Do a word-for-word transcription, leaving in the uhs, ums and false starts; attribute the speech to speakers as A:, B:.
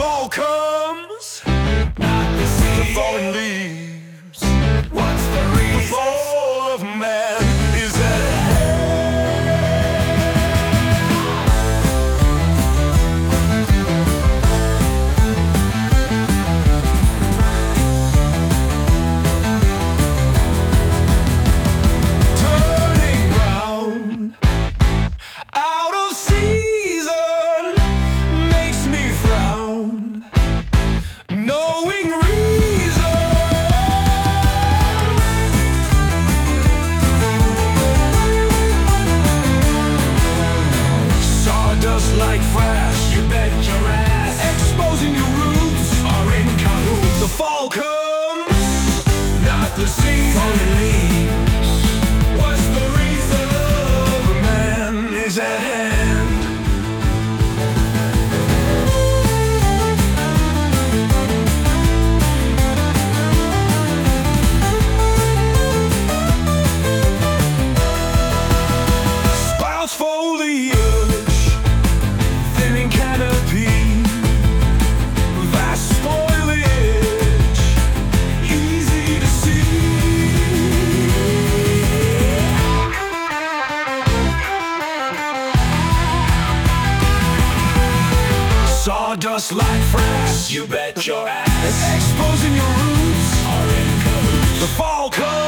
A: fall comes,
B: not the
A: the
B: sea.
A: falling leaves.
B: What's the
A: The
B: reason?
A: fall of man is at turning round, out of season, makes me frown. Knowing reason, sawdust like flash,
B: You bet your ass
A: exposing your roots.
B: are in cahoots.
A: The fall comes, not the season.
B: Falling leaves. What's the reason?
A: The man is at hand. Sprouts foliage, thinning canopy, vast spoilage, easy to see. Sawdust like frass,
B: You bet your ass
A: exposing your roots.
B: are in cahoots.
A: The fall comes.